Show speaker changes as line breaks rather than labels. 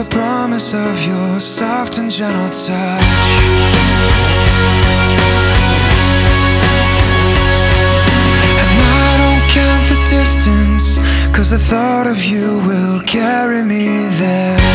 the promise of your soft and gentle touch. And I don't count the distance, 'cause the thought of you will carry me there.